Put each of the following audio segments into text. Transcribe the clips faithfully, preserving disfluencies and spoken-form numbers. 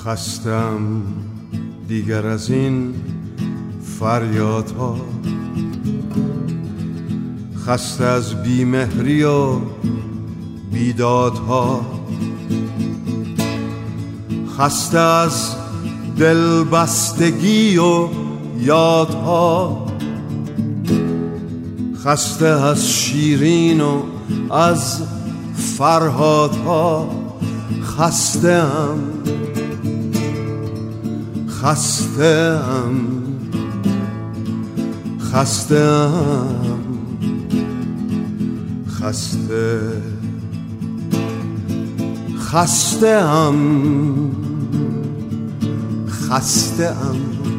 خستم دیگر از این فریادها، خسته از بیمهری و بیدادها، خسته از دلبستگی و یادها، خسته از شیرین و از فرهادها. خسته ام خسته ام خسته ام خسته خسته ام خسته ام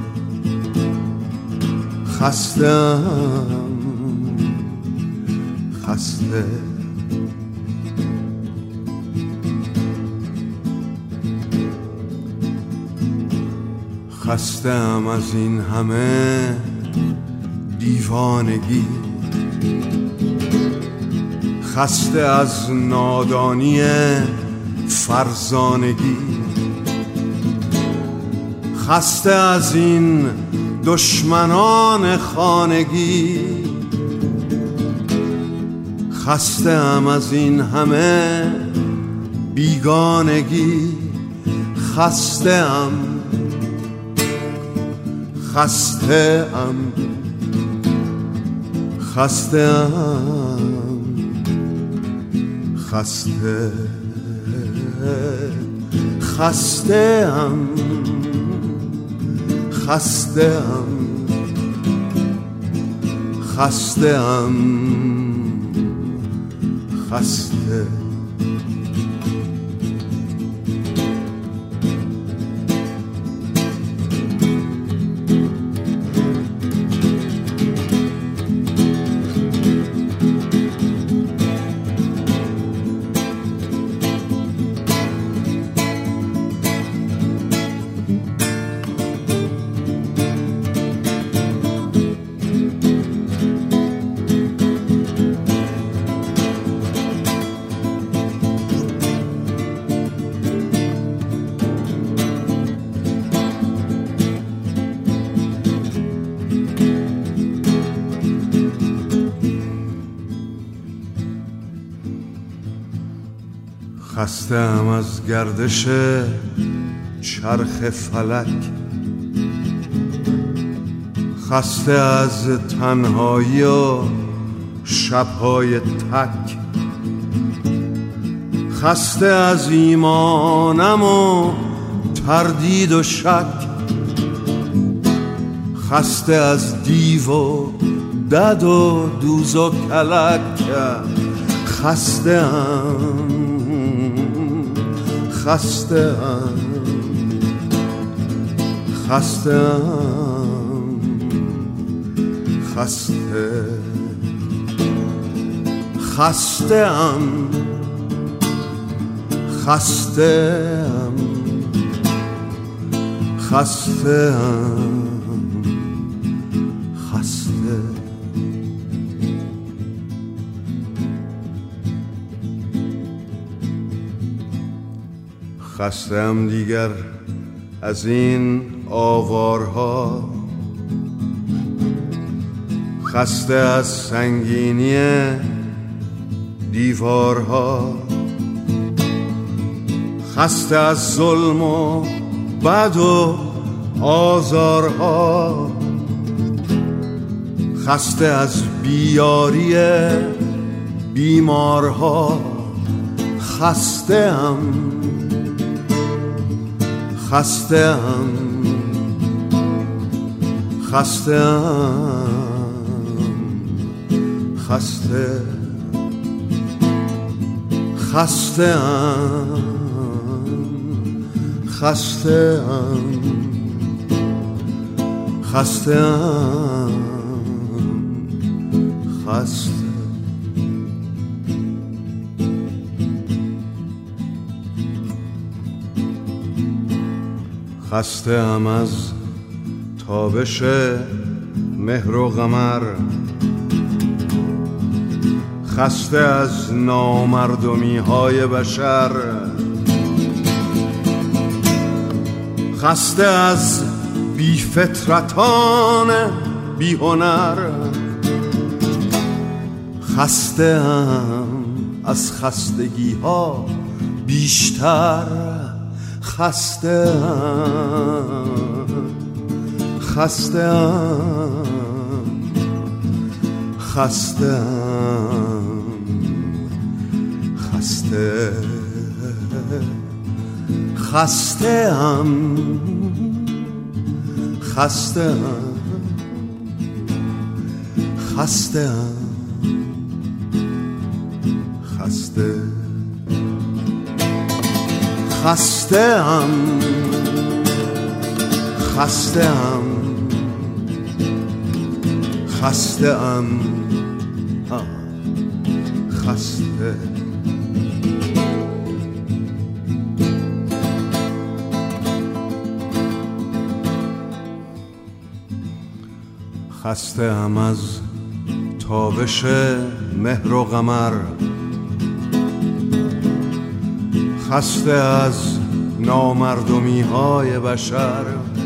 خسته ام خسته. خسته ام از این همه دیوانگی، خسته از نادانی فرزانگی، خسته از این دشمنان خانگی، خسته ام از این همه بیگانگی. خسته ام خسته ام خسته ام خسته خسته ام خسته ام خسته ام خسته. خسته ام از گردش چرخ فلک، خسته از تنهایی و شبهای تک، خسته از ایمانم و تردید و شک، خسته از دیو و دد و دوز و کلک. خسته ام خسته ام خسته ام خسته خسته ام خسته ام خسته ام خسته. خسته ام دیگر از این آوارها، خسته از سنگینی دیوارها، خسته از ظلم و بد و آزارها، خسته از بیاری بیمارها. خسته ام خسته ام خسته ام خسته خسته ام خسته ام خسته ام خسته. خسته ام از تابش مهر و قمر، خسته از نامردمی های بشر، خسته از بی فطرتان بی هنر، خسته ام از خستگی ها بیشتر، خسته ام خسته ام خسته ام خسته خسته ام خسته ام خسته ام خسته خسته ام خسته ام خسته ام خسته خسته ام از تابش مهر و قمر، خسته از نامردمی های بشر،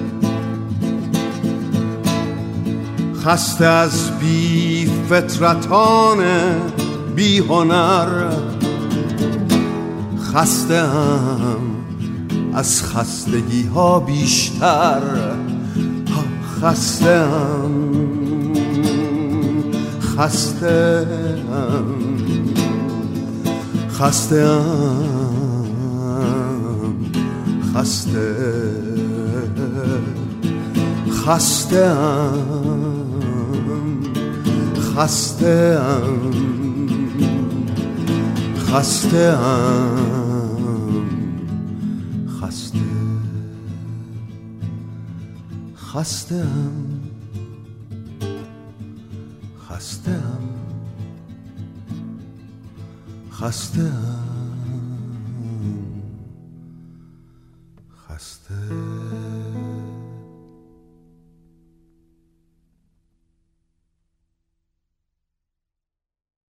خسته از بی فطرتان بی هنر، خسته ام از خستگی ها بیشتر، خسته ام خسته ام خسته ام خسته خسته ام خسته ام خسته ام خسته خسته ام خسته ام خسته ام خسته